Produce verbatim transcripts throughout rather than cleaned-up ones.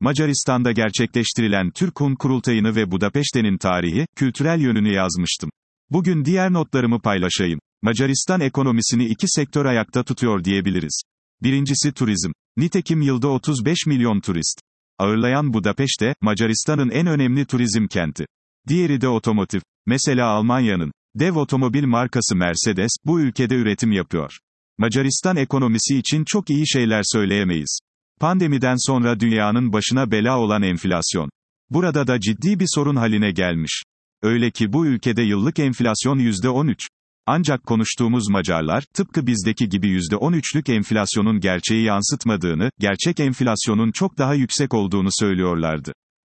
Macaristan'da gerçekleştirilen Türk Hun Kurultayı'nı ve Budapeşte'nin tarihi, kültürel yönünü yazmıştım. Bugün diğer notlarımı paylaşayım. Macaristan ekonomisini iki sektör ayakta tutuyor diyebiliriz. Birincisi turizm. Nitekim yılda otuz beş milyon turist ağırlayan Budapeşte, Macaristan'ın en önemli turizm kenti. Diğeri de otomotiv. Mesela Almanya'nın dev otomobil markası Mercedes, bu ülkede üretim yapıyor. Macaristan ekonomisi için çok iyi şeyler söyleyemeyiz. Pandemiden sonra dünyanın başına bela olan enflasyon. Burada da ciddi bir sorun haline gelmiş. Öyle ki bu ülkede yıllık enflasyon yüzde on üç. Ancak konuştuğumuz Macarlar, tıpkı bizdeki gibi yüzde on üçlük enflasyonun gerçeği yansıtmadığını, gerçek enflasyonun çok daha yüksek olduğunu söylüyorlardı.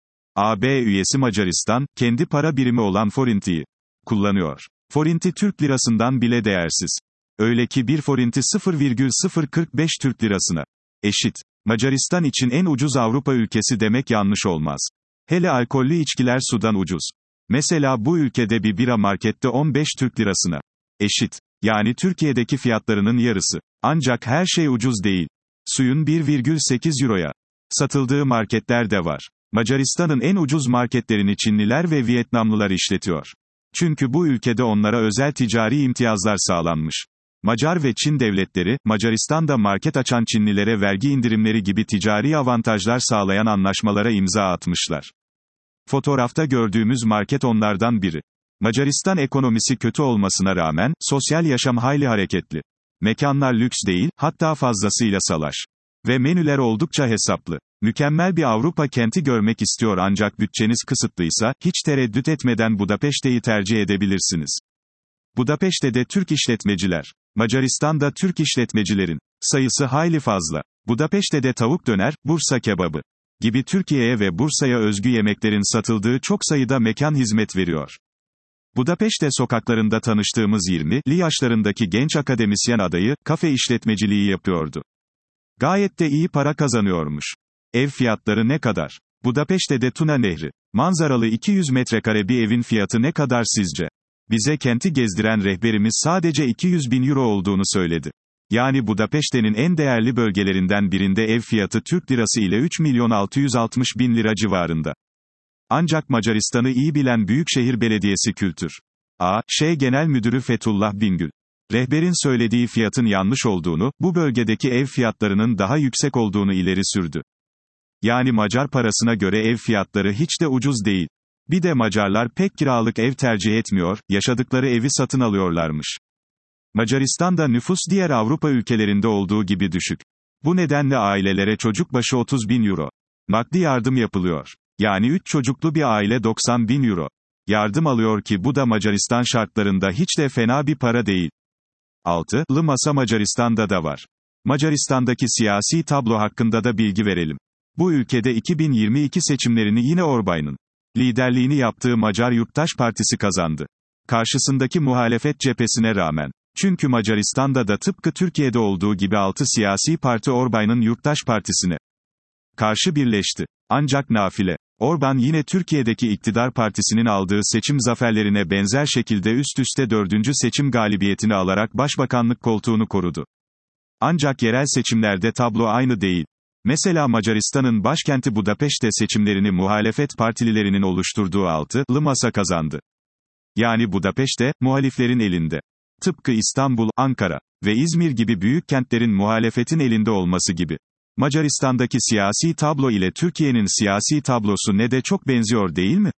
A B üyesi Macaristan, kendi para birimi olan forintiyi kullanıyor. Forinti Türk lirasından bile değersiz. Öyle ki bir forinti sıfır virgül sıfır kırk beş Türk lirasına eşit. Macaristan için en ucuz Avrupa ülkesi demek yanlış olmaz. Hele alkollü içkiler sudan ucuz. Mesela bu ülkede bir bira markette on beş Türk lirasına eşit. Yani Türkiye'deki fiyatlarının yarısı. Ancak her şey ucuz değil. Suyun bir virgül sekiz euroya satıldığı marketler de var. Macaristan'ın en ucuz marketlerini Çinliler ve Vietnamlılar işletiyor. Çünkü bu ülkede onlara özel ticari imtiyazlar sağlanmış. Macar ve Çin devletleri, Macaristan'da market açan Çinlilere vergi indirimleri gibi ticari avantajlar sağlayan anlaşmalara imza atmışlar. Fotoğrafta gördüğümüz market onlardan biri. Macaristan ekonomisi kötü olmasına rağmen, sosyal yaşam hayli hareketli. Mekanlar lüks değil, hatta fazlasıyla salaş. Ve menüler oldukça hesaplı. Mükemmel bir Avrupa kenti görmek istiyor ancak bütçeniz kısıtlıysa, hiç tereddüt etmeden Budapeşte'yi tercih edebilirsiniz. Budapeşte'de Türk işletmeciler. Macaristan'da Türk işletmecilerin sayısı hayli fazla. Budapeşte'de tavuk döner, Bursa kebabı gibi Türkiye'ye ve Bursa'ya özgü yemeklerin satıldığı çok sayıda mekan hizmet veriyor. Budapeşte sokaklarında tanıştığımız yirmili yaşlarındaki genç akademisyen adayı, kafe işletmeciliği yapıyordu. Gayet de iyi para kazanıyormuş. Ev fiyatları ne kadar? Budapeşte'de Tuna Nehri manzaralı iki yüz metrekare bir evin fiyatı ne kadar sizce? Bize kenti gezdiren rehberimiz sadece iki yüz bin euro olduğunu söyledi. Yani Budapeşte'nin en değerli bölgelerinden birinde ev fiyatı Türk lirası ile üç milyon altı yüz altmış bin lira civarında. Ancak Macaristan'ı iyi bilen Büyükşehir Belediyesi Kültür A Ş Genel Müdürü Fethullah Bingöl, rehberin söylediği fiyatın yanlış olduğunu, bu bölgedeki ev fiyatlarının daha yüksek olduğunu ileri sürdü. Yani Macar parasına göre ev fiyatları hiç de ucuz değil. Bir de Macarlar pek kiralık ev tercih etmiyor, yaşadıkları evi satın alıyorlarmış. Macaristan'da nüfus diğer Avrupa ülkelerinde olduğu gibi düşük. Bu nedenle ailelere çocuk başı otuz bin euro nakdi yardım yapılıyor. Yani üç çocuklu bir aile doksan bin euro yardım alıyor ki bu da Macaristan şartlarında hiç de fena bir para değil. Altılı masa Macaristan'da da var. Macaristan'daki siyasi tablo hakkında da bilgi verelim. Bu ülkede iki bin yirmi iki seçimlerini yine Orbán'ın liderliğini yaptığı Macar Yurttaş Partisi kazandı. Karşısındaki muhalefet cephesine rağmen. Çünkü Macaristan'da da tıpkı Türkiye'de olduğu gibi altı siyasi parti Orbán'ın Yurttaş Partisi'ne karşı birleşti. Ancak nafile. Orbán yine Türkiye'deki iktidar partisinin aldığı seçim zaferlerine benzer şekilde üst üste dördüncü seçim galibiyetini alarak başbakanlık koltuğunu korudu. Ancak yerel seçimlerde tablo aynı değil. Mesela Macaristan'ın başkenti Budapeşte seçimlerini muhalefet partililerinin oluşturduğu altılı masa kazandı. Yani Budapeşte, muhaliflerin elinde. Tıpkı İstanbul, Ankara ve İzmir gibi büyük kentlerin muhalefetin elinde olması gibi. Macaristan'daki siyasi tablo ile Türkiye'nin siyasi tablosu ne de çok benziyor değil mi?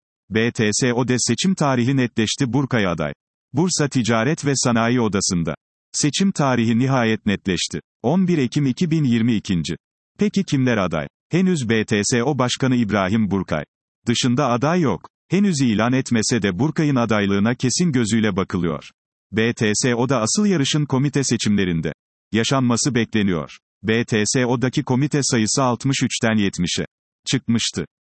B T S O'de seçim tarihi netleşti. Burkay aday. Bursa Ticaret ve Sanayi Odası'nda. Seçim tarihi nihayet netleşti. on bir Ekim iki bin yirmi iki. Peki kimler aday? Henüz B T S O Başkanı İbrahim Burkay dışında aday yok. Henüz ilan etmese de Burkay'ın adaylığına kesin gözüyle bakılıyor. B T S O'da asıl yarışın komite seçimlerinde yaşanması bekleniyor. B T S O'daki komite sayısı altmış üçten yetmişe çıkmıştı.